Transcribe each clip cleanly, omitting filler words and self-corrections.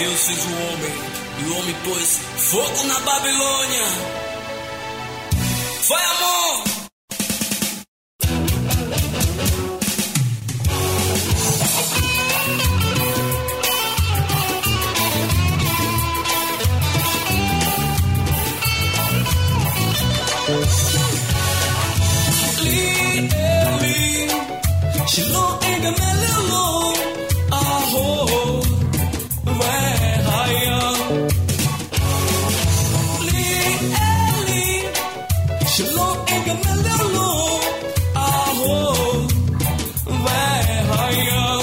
Deus fez o homem, e o homem pôs fogo na Babilônia. Foi amor! Shilo engamelelo aho vehaya li eli shilo engamelelo aho vehaya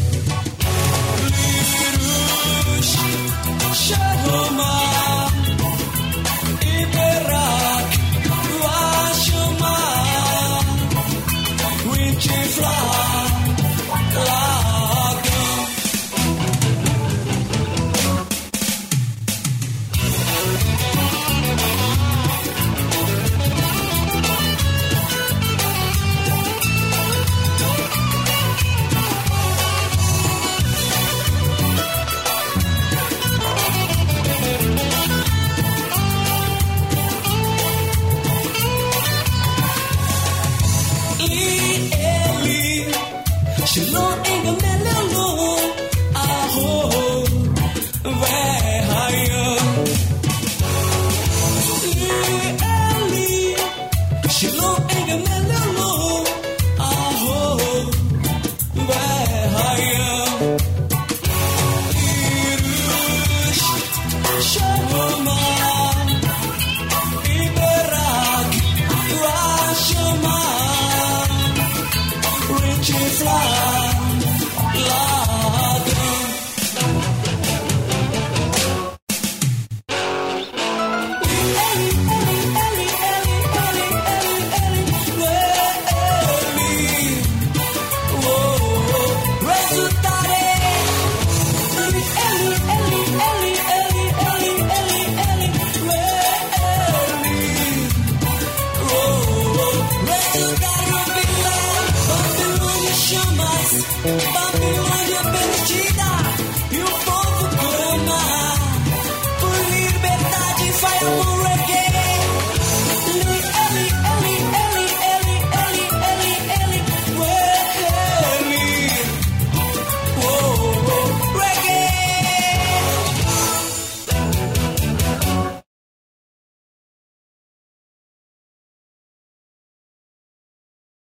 lirush shahoma iberak washoma winchi fly. Shilo engamelelo aho vehaya Eli Shilo engamelelo aho vehaya Irush Shahoma Iberak Rashoma Richie Fly. Bye.